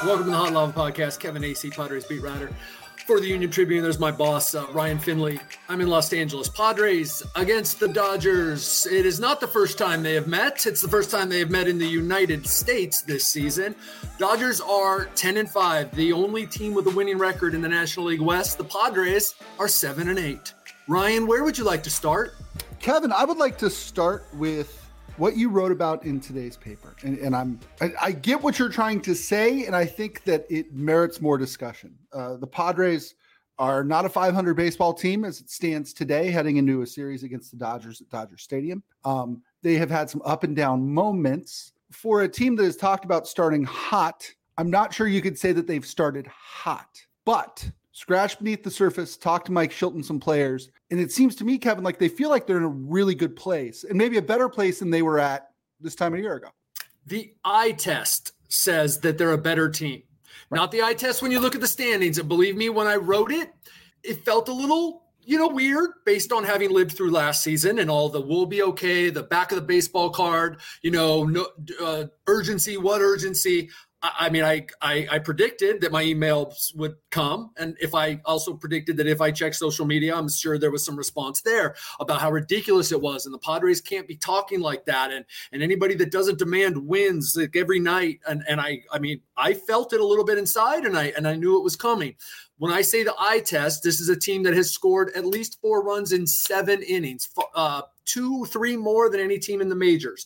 Welcome to the Hot Lava Podcast. Kevin AC, Padres beat writer for the Union Tribune. There's my boss, Ryan Finley. I'm in Los Angeles. Padres against the Dodgers. It is not the first time they have met. It's the first time they have met in the United States this season. Dodgers are 10-5, the only team with a winning record in the National League West. The Padres are 7-8. Ryan, where would you like to start? Kevin, I would like to start with what you wrote about in today's paper. And I get what you're trying to say, and I think that it merits more discussion. The Padres are not a 500 baseball team as it stands today, heading into a series against the Dodgers at Dodger Stadium. They have had some up and down moments. For a team that has talked about starting hot, I'm not sure you could say that they've started hot, but scratch beneath the surface, talk to Mike Shilton, some players, and it seems to me, Kevin, like they feel like they're in a really good place, and maybe a better place than they were at this time a year ago. The eye test says that they're a better team. Right. Not the eye test when you look at the standings. And believe me, when I wrote it, it felt a little, weird based on having lived through last season and all the "we'll be okay," the back of the baseball card, no urgency, what urgency? I predicted that my emails would come. And if I also predicted that if I checked social media, I'm sure there was some response there about how ridiculous it was. And the Padres can't be talking like that. And anybody that doesn't demand wins like every night. And I felt it a little bit inside and I knew it was coming. When I say the eye test, this is a team that has scored at least 4 runs in 7 innings, 2-3 more than any team in the majors.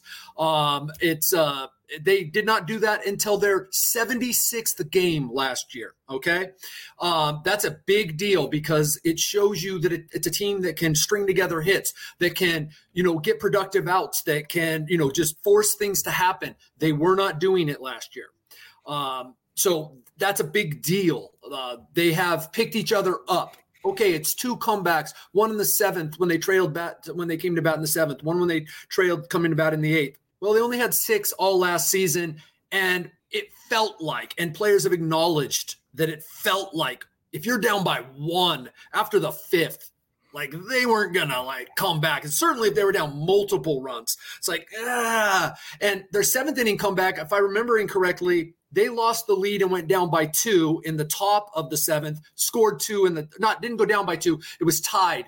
They did not do that until their 76th game last year. Okay. That's a big deal because it shows you that it's a team that can string together hits, that can, get productive outs, that can, just force things to happen. They were not doing it last year. So that's a big deal. They have picked each other up. Okay, it's 2 comebacks, one in the 7th when they came to bat in the 7th, one when they trailed coming to bat in the 8th. Well, they only had 6 all last season, and it felt like, and players have acknowledged that it felt like if you're down by 1 after the 5th, like they weren't gonna come back. And certainly if they were down multiple runs, it's like, and their 7th inning comeback, if I remember incorrectly, they lost the lead and went down by 2 in the top of the 7th, scored 2 didn't go down by 2. It was tied.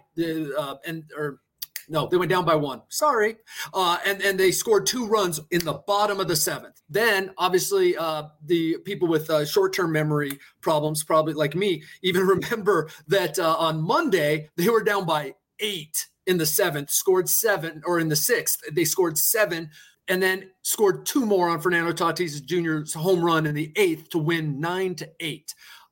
They went down by 1. Sorry. And they scored 2 runs in the bottom of the 7th. Then obviously the people with short-term memory problems, probably like me, even remember that on Monday, they were down by 8 in the 7th, scored 7, or in the 6th, they scored 7, and then scored 2 more on Fernando Tatis Jr.'s home run in the 8th to win 9-8.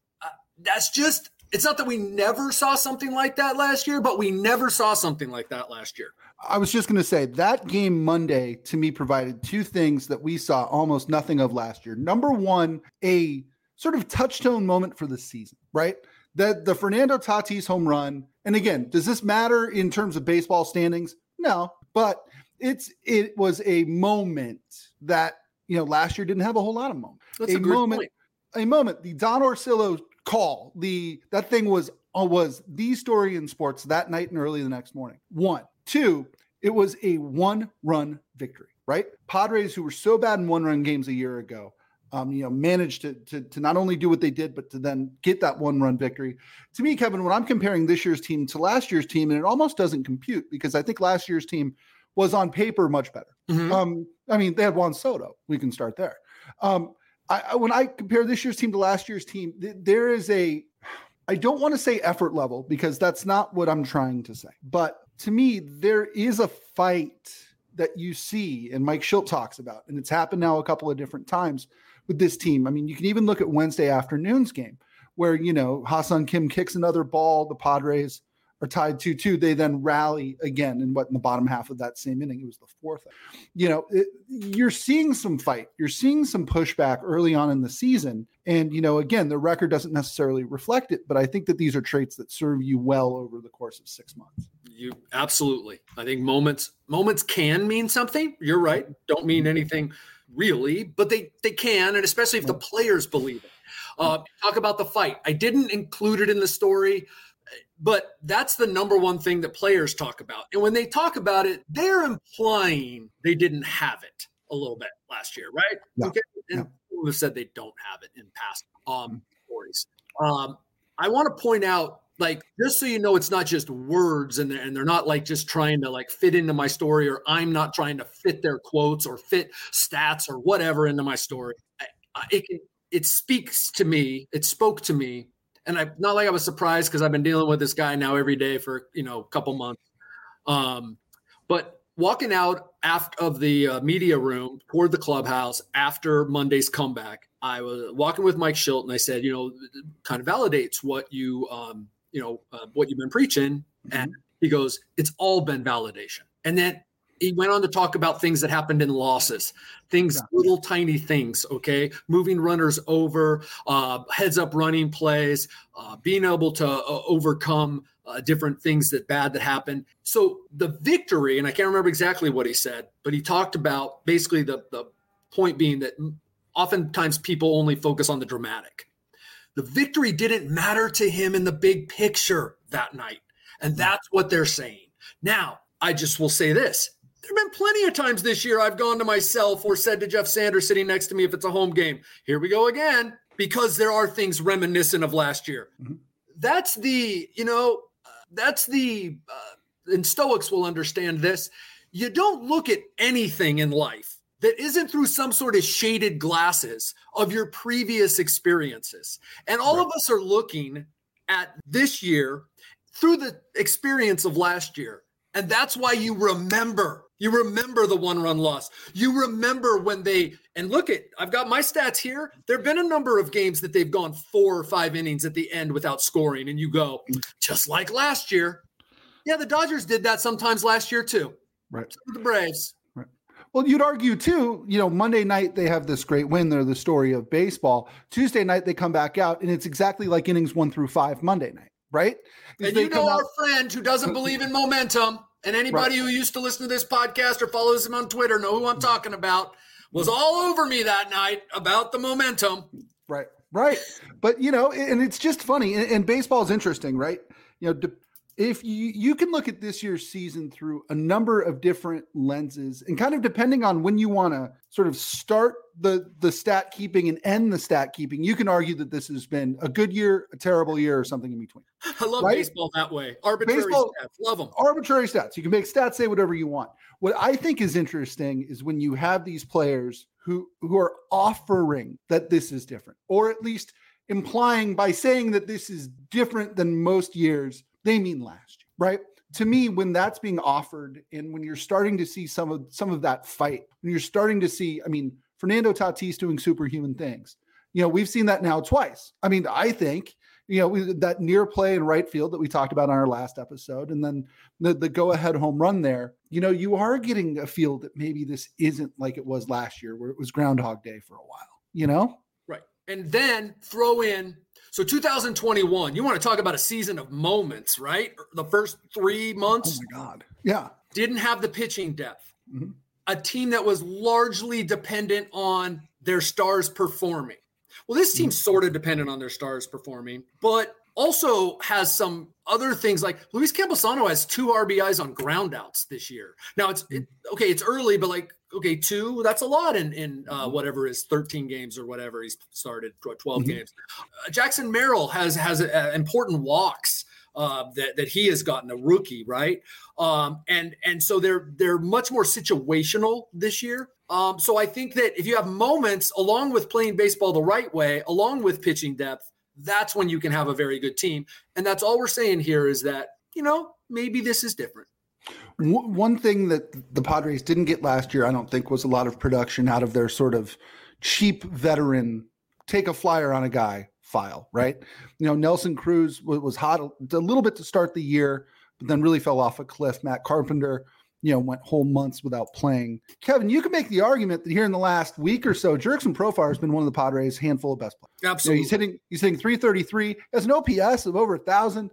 It's not that we never saw something like that last year, but we never saw something like that last year. I was just going to say that game Monday to me provided 2 things that we saw almost nothing of last year. Number one, a sort of touchstone moment for the season, right? The Fernando Tatis home run. And again, does this matter in terms of baseball standings? No, but it was a moment that, last year didn't have a whole lot of moments. That's a great point. A moment, the Don Orsillo call, that thing was the story in sports that night and early the next morning. 1, 2, it was a 1-run victory, right? Padres, who were so bad in 1-run games a year ago, managed to not only do what they did, but to then get that 1-run victory. To me, Kevin, when I'm comparing this year's team to last year's team, and it almost doesn't compute because I think last year's team was on paper much better. Mm-hmm. They had Juan Soto. We can start there. When I compare this year's team to last year's team, there is I don't want to say effort level because that's not what I'm trying to say. But to me, there is a fight that you see and Mike Shildt talks about, and it's happened now a couple of different times with this team. You can even look at Wednesday afternoon's game where, Ha-Seong Kim kicks another ball. The Padres are tied 2-2. They then rally again in the bottom half of that same inning. It was the 4th. You're seeing some fight. You're seeing some pushback early on in the season. And, again, the record doesn't necessarily reflect it, but I think that these are traits that serve you well over the course of 6 months. You absolutely. I think moments can mean something. You're right. Don't mean anything really, but they can. And especially if the players believe it. Talk about the fight. I didn't include it in the story, but that's the number one thing that players talk about. And when they talk about it, they're implying they didn't have it a little bit last year, right? Yeah. Okay. And who have said they don't have it in past stories. I want to point out, like, just so you know, it's not just words and they're not like just trying to like fit into my story, or I'm not trying to fit their quotes or fit stats or whatever into my story. It speaks to me. It spoke to me. And I not like I was surprised because I've been dealing with this guy now every day for, a couple months. But walking out of the media room toward the clubhouse after Monday's comeback, I was walking with Mike Schilt, and I said, kind of validates what you, what you've been preaching. And he goes, it's all been validation. And then he went on to talk about things that happened in losses, little tiny things, okay? Moving runners over, heads up running plays, being able to overcome different things that happened. So the victory, and I can't remember exactly what he said, but he talked about basically the point being that oftentimes people only focus on the dramatic. The victory didn't matter to him in the big picture that night. And that's what they're saying. Now, I just will say this. There have been plenty of times this year I've gone to myself or said to Jeff Sanders sitting next to me if it's a home game, here we go again, because there are things reminiscent of last year. That's and Stoics will understand this. You don't look at anything in life that isn't through some sort of shaded glasses of your previous experiences. And all of us are looking at this year through the experience of last year. And that's why you remember the 1-run loss. You remember when I've got my stats here. There've been a number of games that they've gone 4 or 5 innings at the end without scoring. And you go, just like last year. Yeah, the Dodgers did that sometimes last year too. Right. So did the Braves. Right. Well, you'd argue too, Monday night they have this great win. They're the story of baseball. Tuesday night they come back out, and it's exactly like innings 1 through 5 Monday night. Right? And our friend who doesn't believe in momentum, and anybody who used to listen to this podcast or follows him on Twitter know who I'm talking about, was all over me that night about the momentum. Right. But, and it's just funny. And baseball is interesting, right? If you can look at this year's season through a number of different lenses, and kind of depending on when you want to sort of start the stat keeping and end the stat keeping, you can argue that this has been a good year, a terrible year, or something in between. I love baseball that way. Arbitrary stats. Love them. Arbitrary stats. You can make stats say whatever you want. What I think is interesting is when you have these players who are offering that this is different, or at least implying by saying that this is different than most years, they mean last year, right? To me, when that's being offered, and when you're starting to see some of that fight, when you're starting to see, Fernando Tatis doing superhuman things, we've seen that now twice. I think, that near play in right field that we talked about on our last episode, and then the go-ahead home run there, you are getting a feel that maybe this isn't like it was last year where it was Groundhog Day for a while, Right. And then throw in, so 2021, you want to talk about a season of moments, right? The first 3 months. Oh my God. Yeah. Didn't have the pitching depth. Mm-hmm. A team that was largely dependent on their stars performing. Well, this team's sort of dependent on their stars performing, but also has some other things like Luis Campusano has 2 RBIs on groundouts this year. Now it's early, but 2, that's a lot in whatever is 13 games or whatever he's started, 12 games. Jackson Merrill has important walks that he has gotten, a rookie, right? And so they're much more situational this year. So I think that if you have moments along with playing baseball the right way, along with pitching depth, that's when you can have a very good team. And that's all we're saying here is that, maybe this is different. One thing that the Padres didn't get last year, I don't think, was a lot of production out of their sort of cheap veteran, take a flyer on a guy file, right? Nelson Cruz was hot a little bit to start the year, but then really fell off a cliff. Matt Carpenter, went whole months without playing. Kevin, you can make the argument that here in the last week or so, Jurickson Profar has been one of the Padres' handful of best players. Absolutely. He's hitting 333, has an OPS of over 1,000.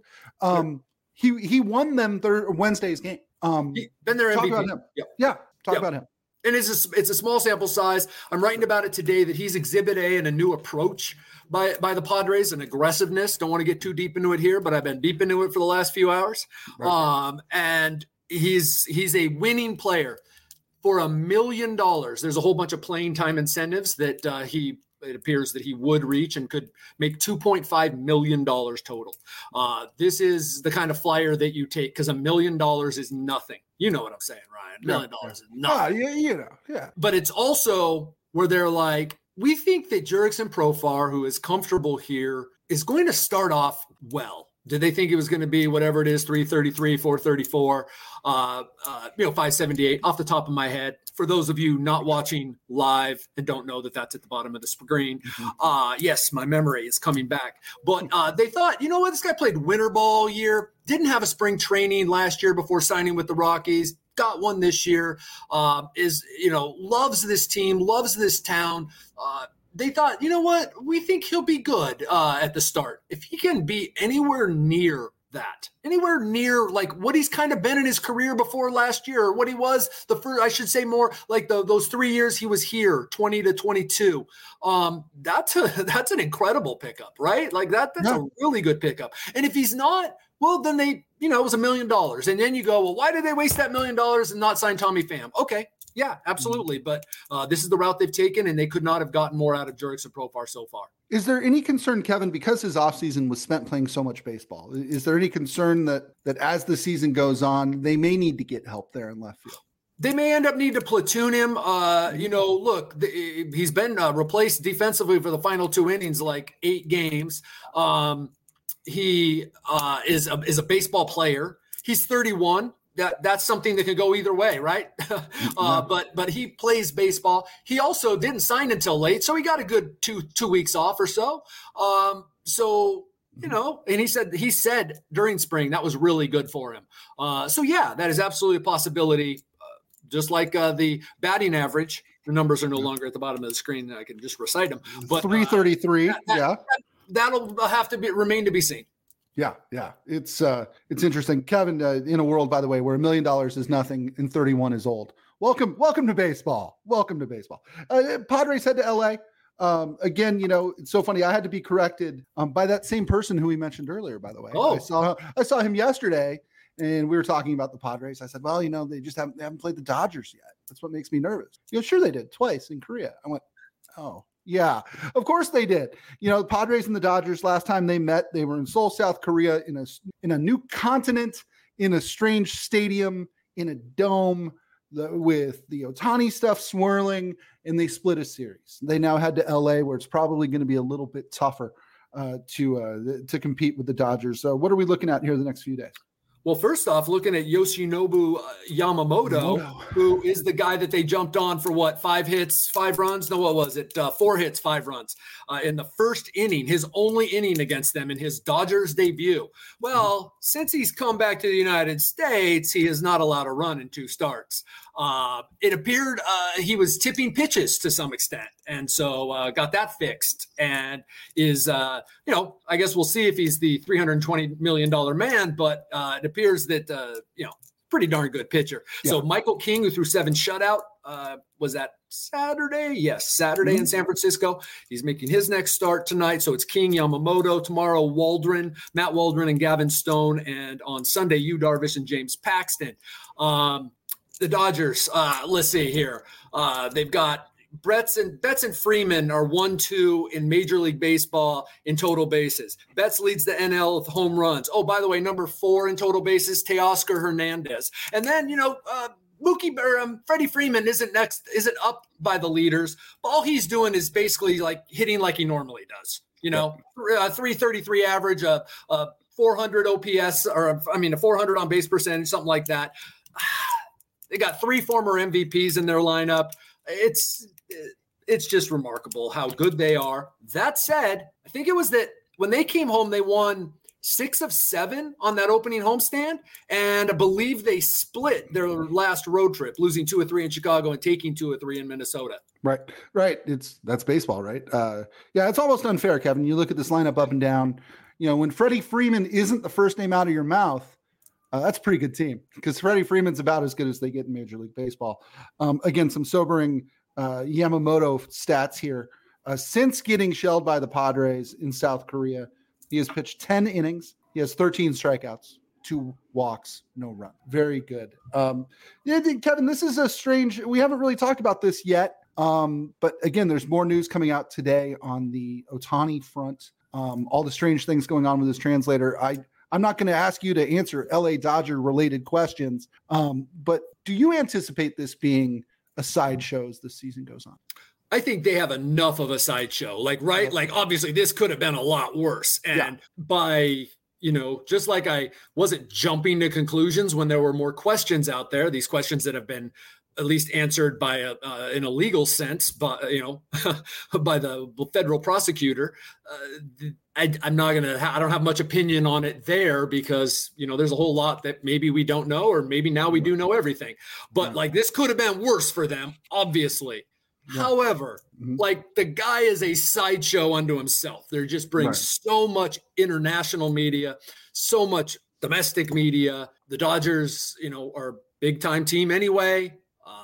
He won them Wednesday's game. Been their MVP. Talk about him. Yep. Yeah, talk about him. And it's a small sample size. I'm writing about it today that he's Exhibit A in a new approach by the Padres, and aggressiveness. Don't want to get too deep into it here, but I've been deep into it for the last few hours. Right. And he's a winning player for $1 million. There's a whole bunch of playing time incentives that he it appears that he would reach and could make $2.5 million total. This is the kind of flyer that you take because $1 million is nothing. You know what I'm saying, Ryan? $1 million is nothing. Yeah. But it's also where they're like, we think that Jurickson Profar, who is comfortable here, is going to start off well. Did they think it was going to be whatever it is, 333, 434, 578 off the top of my head? For those of you not watching live and don't know that that's at the bottom of the screen, yes, my memory is coming back. But they thought, you know what, this guy played winter ball all year, didn't have a spring training last year before signing with the Rockies, got one this year, loves this team, loves this town. They thought, you know what, we think he'll be good at the start. If he can be anywhere near that, anywhere near like what he's kind of been in his career before last year, or what he was the first, I should say more like those 3 years he was here, 20 to 22. That's an incredible pickup, right? Like that's a really good pickup. And if he's not, well, then it was $1 million. And then you go, well, why did they waste that $1 million and not sign Tommy Pham? Okay. Yeah, absolutely. But this is the route they've taken, and they could not have gotten more out of Jurickson Profar so far. Is there any concern, Kevin, because his offseason was spent playing so much baseball? Is there any concern that as the season goes on, they may need to get help there in left field? They may end up needing to platoon him. Look, he's been replaced defensively for the final 2 innings, like 8 games. He is a baseball player. He's 31. That's something that could go either way, right? But he plays baseball. He also didn't sign until late, so he got a good two weeks off or so. And he said during spring that was really good for him. That is absolutely a possibility. Just like the batting average, the numbers are no longer at the bottom of the screen. I can just recite them. But 333, that'll have to remain to be seen. Yeah. It's interesting. Kevin, in a world, by the way, where $1 million is nothing and 31 is old. Welcome to baseball. Padres head to LA. Again, it's so funny. I had to be corrected by that same person who we mentioned earlier, by the way. Oh. I saw him yesterday and we were talking about the Padres. I said, well, they just haven't played the Dodgers yet. That's what makes me nervous. Sure they did twice in Korea. I went, oh. Yeah, of course they did. The Padres and the Dodgers, last time they met, they were in Seoul, South Korea, in a new continent, in a strange stadium, in a dome with the Ohtani stuff swirling, and they split a series. They now head to LA, where it's probably going to be a little bit tougher to compete with the Dodgers. So what are we looking at here the next few days? Well, first off, looking at Yoshinobu Yamamoto, who is the guy that they jumped on for 5 hits, 5 runs? No, what was it? 4 hits, 5 runs in the first inning, his only inning against them in his Dodgers debut. Well, since he's come back to the United States, he is not allowed to run in 2 starts. It appeared he was tipping pitches to some extent, and so got that fixed and is, I guess we'll see if he's the $320 million man, but it appears that, pretty darn good pitcher. Yeah. So Michael King, who threw 7 shutout, was that Saturday? Yes, Saturday in San Francisco. He's making his next start tonight. So it's King, Yamamoto. Tomorrow, Matt Waldron and Gavin Stone. And on Sunday, Yu Darvish and James Paxton. The Dodgers, let's see here. They've got Betts and Freeman are 1-2 in Major League Baseball in total bases. Betts leads the NL with home runs. Oh, by the way, number 4 in total bases, Teoscar Hernandez. And then, Freddie Freeman isn't up by the leaders. But all he's doing is basically like hitting like he normally does. 333 average, 400 OPS, a 400 on base percentage, something like that. They got 3 former MVPs in their lineup. It's just remarkable how good they are. That said, I think it was that when they came home, they won 6 of 7 on that opening homestand, and I believe they split their last road trip, losing 2 of 3 in Chicago and taking 2 of 3 in Minnesota. Right. That's baseball, right? It's almost unfair, Kevin. You look at this lineup up and down. When Freddie Freeman isn't the first name out of your mouth, that's a pretty good team, because Freddie Freeman's about as good as they get in Major League Baseball. Again, some sobering Yamamoto stats here. Since getting shelled by the Padres in South Korea, he has pitched 10 innings. He has 13 strikeouts, 2 walks, no run. Very good. Kevin, this is we haven't really talked about this yet. But again, there's more news coming out today on the Ohtani front. All the strange things going on with this translator. I'm not going to ask you to answer LA Dodger related questions, but do you anticipate this being a sideshow as the season goes on? I think they have enough of a sideshow. Like obviously this could have been a lot worse. And by, just like I wasn't jumping to conclusions when there were more questions out there, these questions that have been at least answered by in a legal sense, but by the federal prosecutor. I don't have much opinion on it there because, there's a whole lot that maybe we don't know, or maybe now we do know everything, but this could have been worse for them, obviously. Yeah. However, the guy is a sideshow unto himself. They're just bringing so much international media, so much domestic media. The Dodgers, are a big time team anyway.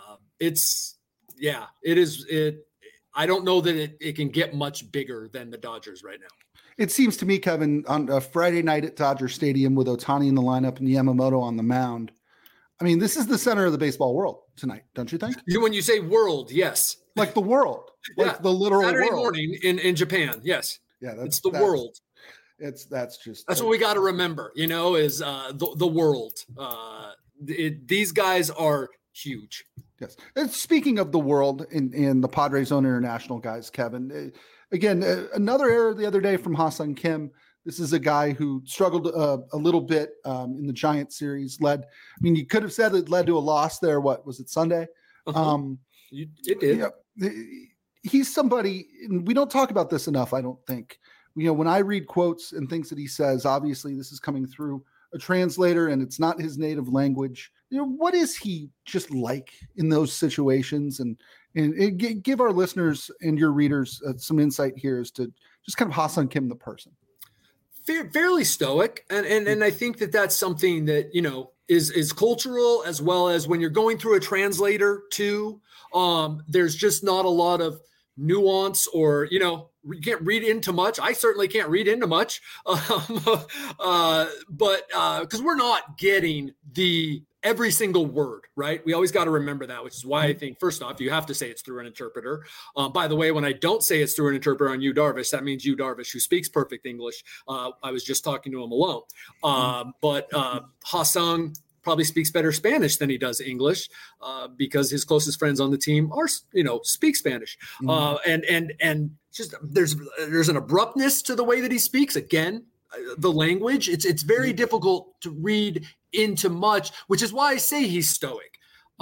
I don't know that it can get much bigger than the Dodgers right now. It seems to me, Kevin, on a Friday night at Dodger Stadium with Ohtani in the lineup and Yamamoto on the mound. I mean, this is the center of the baseball world tonight, don't you think? When you say world, yes. Like the world, like the literal Saturday world. Morning in Japan, yes. Yeah, it's the world. That's what we got to remember, is the world. These guys are huge. Yes. And speaking of the world in the Padres own international guys, Kevin, again, another error the other day from Ha-Seong Kim. This is a guy who struggled a little bit in the Giants series. You could have said it led to a loss there. What was it, Sunday? It did. He's somebody, and we don't talk about this enough, I don't think. When I read quotes and things that he says, obviously this is coming through a translator and it's not his native language. What is he just like in those situations? And give our listeners and your readers some insight here as to just kind of Ha-Seong Kim, the person. Fairly stoic. And I think that's something that, is cultural, as well as when you're going through a translator too. There's just not a lot of nuance, or, you can't read into much. I certainly can't read into much. But because we're not getting every single word, right? We always got to remember that, which is why I think, first off, you have to say it's through an interpreter. By the way, when I don't say it's through an interpreter on Yu Darvish, that means Yu Darvish, who speaks perfect English. I was just talking to him alone. But Ha-Seong probably speaks better Spanish than he does English, because his closest friends on the team are, speak Spanish. And just there's an abruptness to the way that he speaks. Again, the language, it's very difficult to read into much, which is why I say he's stoic.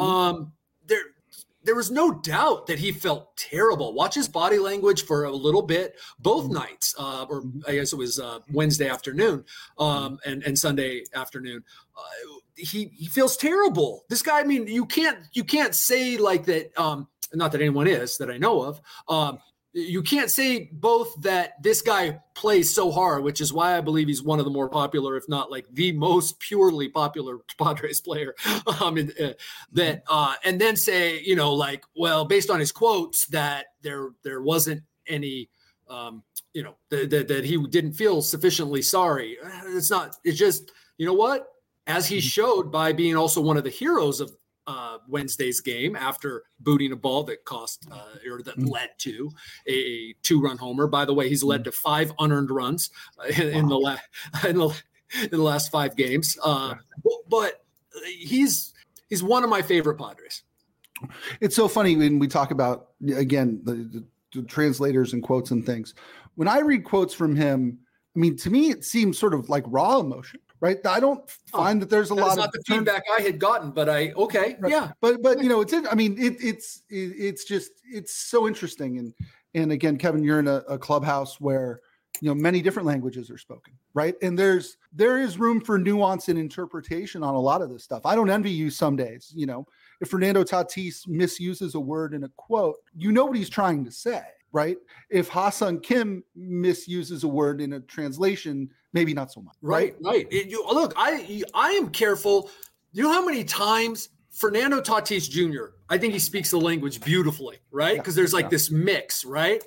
There was no doubt that he felt terrible. Watch his body language for a little bit, both nights, or I guess it was Wednesday afternoon and Sunday afternoon. He feels terrible. This guy, you can't say like that. Not that anyone is that I know of. You can't say both that this guy plays so hard, which is why I believe he's one of the more popular, if not like the most purely popular Padres player. And then say, well, based on his quotes, that there wasn't any, that he didn't feel sufficiently sorry. It's just, what? As he showed by being also one of the heroes of Wednesday's game after booting a ball that led to a 2-run homer. By the way, he's led to 5 unearned runs in the last 5 games. But he's one of my favorite Padres. It's so funny when we talk about, again, the translators and quotes and things. When I read quotes from him, to me, it seems sort of like raw emotion. Right. I don't find that there's a lot of not the feedback I had gotten, but okay. Right. Yeah. But it's so interesting. And again, Kevin, you're in a clubhouse where, many different languages are spoken. Right. And there is room for nuance and interpretation on a lot of this stuff. I don't envy you some days. If Fernando Tatis misuses a word in a quote, what he's trying to say. Right. If Ha-Seong Kim misuses a word in a translation, maybe not so much. Right. Look, I am careful. You know how many times Fernando Tatis Jr., I think he speaks the language beautifully, right? Because there's this mix, right?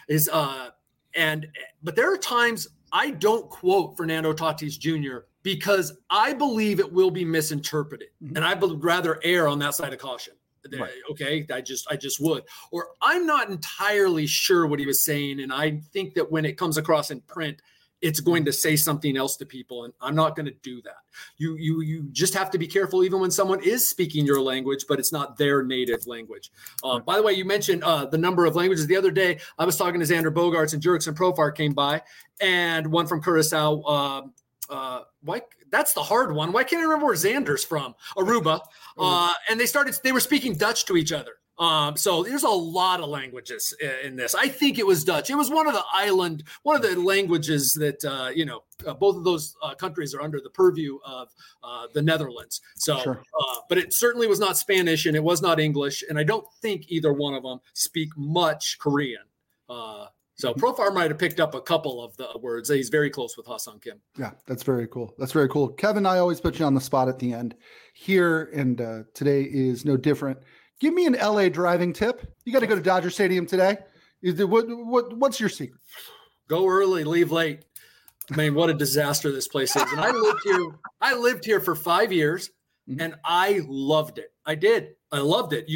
But there are times I don't quote Fernando Tatis Jr. because I believe it will be misinterpreted. And I would rather err on that side of caution. Right. Okay, I just would. Or I'm not entirely sure what he was saying, and I think that when it comes across in print, it's going to say something else to people, and I'm not going to do that. You just have to be careful, even when someone is speaking your language, but it's not their native language. By the way, you mentioned the number of languages. The other day, I was talking to Xander Bogaerts, and Jurickson Profar came by, and one from Curacao. Why? That's the hard one. Why can't I remember where Xander's from? Aruba. And they were speaking Dutch to each other. So there's a lot of languages in this. I think it was Dutch. It was one of the languages that, both of those countries are under the purview of the Netherlands. So, Sure. But it certainly was not Spanish and it was not English. And I don't think either one of them speak much Korean. So Profar might have picked up a couple of the words. He's very close with Ha-Seong Kim. Yeah, that's very cool. That's very cool. Kevin, I always put you on the spot at the end here, and today is no different. Give me an LA driving tip. You got to go to Dodger Stadium today. What's your secret? Go early, leave late. I mean, what a disaster this place is. And I lived here for 5 years, and I loved it. I did. I loved it.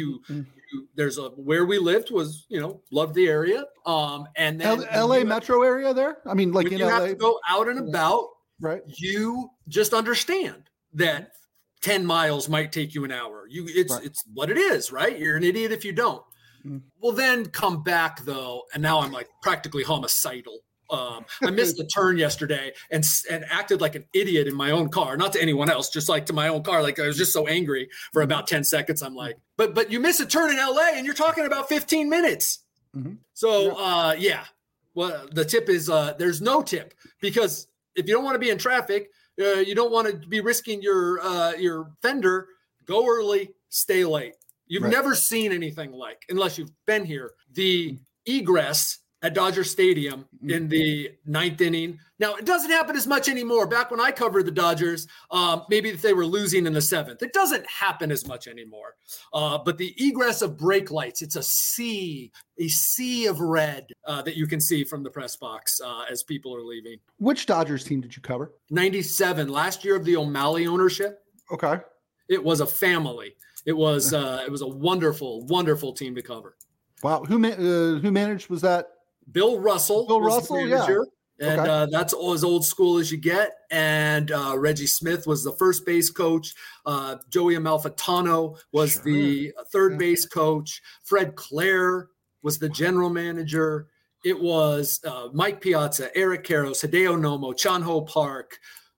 Where we lived was, loved the area. And then LA metro area there. I mean, like you have to go out and about, right? You just understand that 10 miles might take you an hour. It's what it is, right? You're an idiot if you don't. Well, then come back though, and now I'm like practically homicidal. I missed a turn yesterday and acted like an idiot in my own car, not to anyone else, just like to my own car. Like I was just so angry for about 10 seconds. I'm like, but you miss a turn in LA and you're talking about 15 minutes. Mm-hmm. So, yeah. Well, the tip is there's no tip, because if you don't want to be in traffic, you don't want to be risking your fender. Go early, stay late. You've never seen anything like, unless you've been here, the egress at Dodger Stadium in the 9th inning. Now, it doesn't happen as much anymore. Back when I covered the Dodgers, maybe if they were losing in the 7th. It doesn't happen as much anymore. But the egress of brake lights, it's a sea of red that you can see from the press box as people are leaving. Which Dodgers team did you cover? 97, last year of the O'Malley ownership. Okay. It was a family. It was a wonderful, wonderful team to cover. Wow. Who managed was that? Bill Russell. Yeah. And that's as old school as you get. And Reggie Smith was the first base coach. Joey Amalfitano was the third base coach. Fred Clare was the general manager. It was Mike Piazza, Eric Karros, Hideo Nomo, Chun-Ho Park,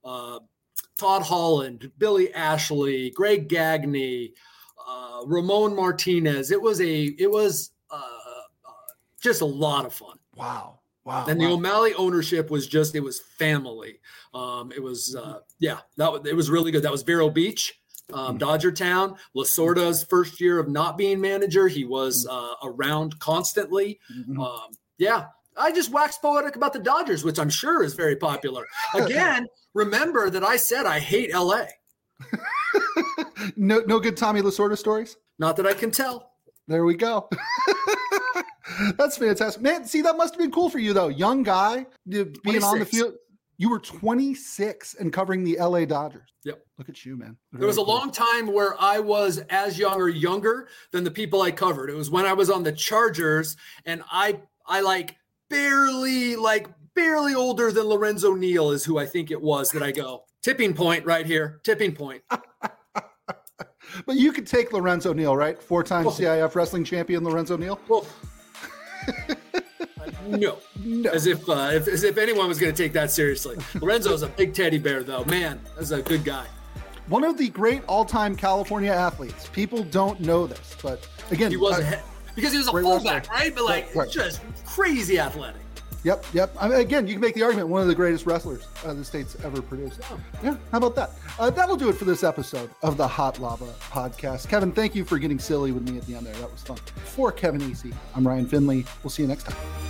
Todd Holland, Billy Ashley, Greg Gagne, Ramon Martinez. It was just a lot of fun. Wow. And the O'Malley ownership was it was family. It was really good. That was Vero Beach, Dodger Town. Lasorda's first year of not being manager. He was around constantly. I just waxed poetic about the Dodgers, which I'm sure is very popular. Again, remember that I said I hate LA. No good Tommy Lasorda stories? Not that I can tell. There we go. That's fantastic, man. See, that must have been cool for you though. Young guy being 26. On the field. You were 26 and covering the LA Dodgers. Yep. Look at you, man. There was a long time where I was as young or younger than the people I covered. It was when I was on the Chargers, and I barely older than Lorenzo Neal is who I think it was that I go, tipping point right here. Tipping point. But you could take Lorenzo Neal, right? 4-time CIF wrestling champion Lorenzo Neal. Well, no. As if anyone was going to take that seriously. Lorenzo's a big teddy bear, though. Man, that's a good guy. One of the great all-time California athletes. People don't know this, but again, he was because he was a fullback, right? But just crazy athletic. Yep. I mean, again, you can make the argument one of the greatest wrestlers the state's ever produced. Yeah, how about that? That'll do it for this episode of the Hot Lava Podcast. Kevin, thank you for getting silly with me at the end there. That was fun. For Kevin Easy, I'm Ryan Finley. We'll see you next time.